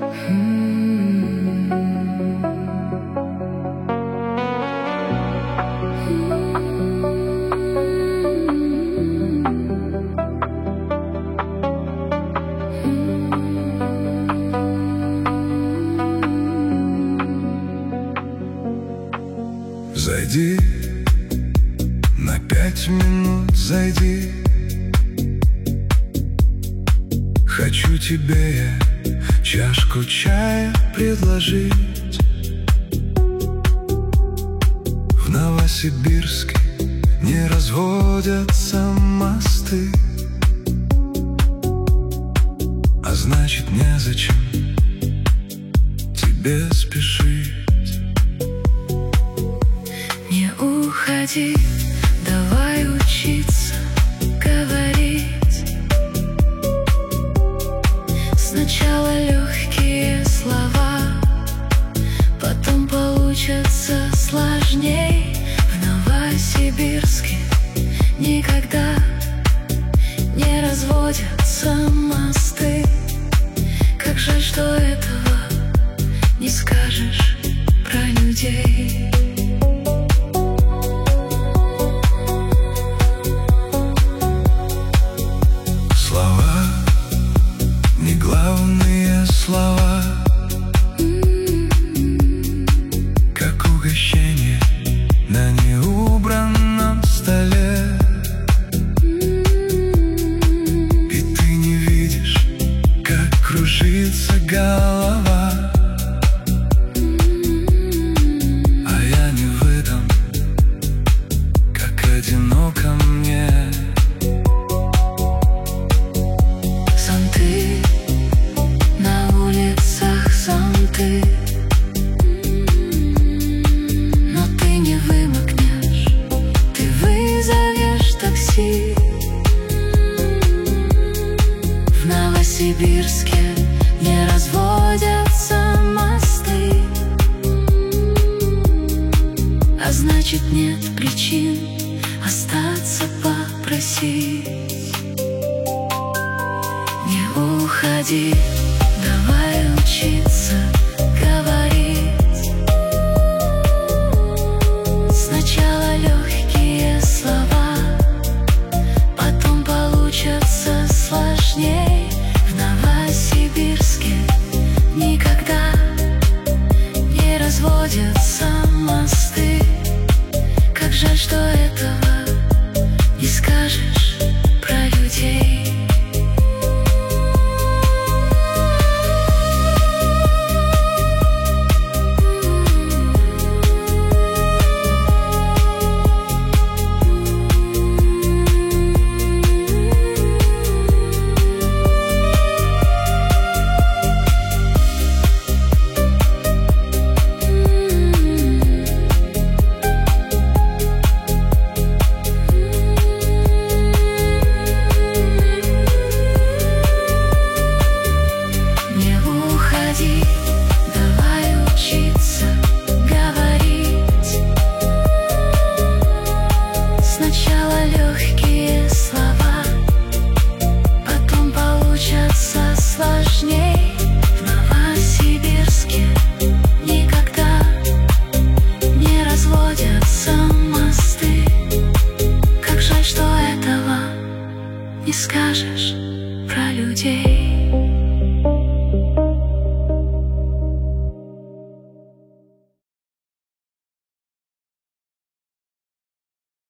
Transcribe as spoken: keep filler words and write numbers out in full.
Зайди, на пять минут зайди. Хочу тебе я чашку чая предложить. В Новосибирске не разводятся мосты, а значит, незачем тебе спешить. Не уходи, давай учиться говорить. Сначала легкие слова, потом получатся сложней. В Новосибирске никогда не разводятся мосты. Как жаль, что этого не скажешь про людей. Слова, не главные слова, как угощение на неубранном столе. И ты не видишь, как кружится голова, а я не выдам, как одиноко мне. Зонты, на улицах зонты, но ты не вымокнешь, ты вызовешь такси. В Новосибирске не разводятся мосты, а значит, нет причин остаться попросить. Не уходи, давай учиться говорить. Сначала легкие слова, потом получатся сложней. В Новосибирске никогда не разводятся мосты. Как жаль, что этого не скажешь про людей. Давай учиться говорить. Сначала легкие слова, потом получатся сложней. В Новосибирске никогда не разводятся мосты. Как жаль, что этого не скажешь про людей.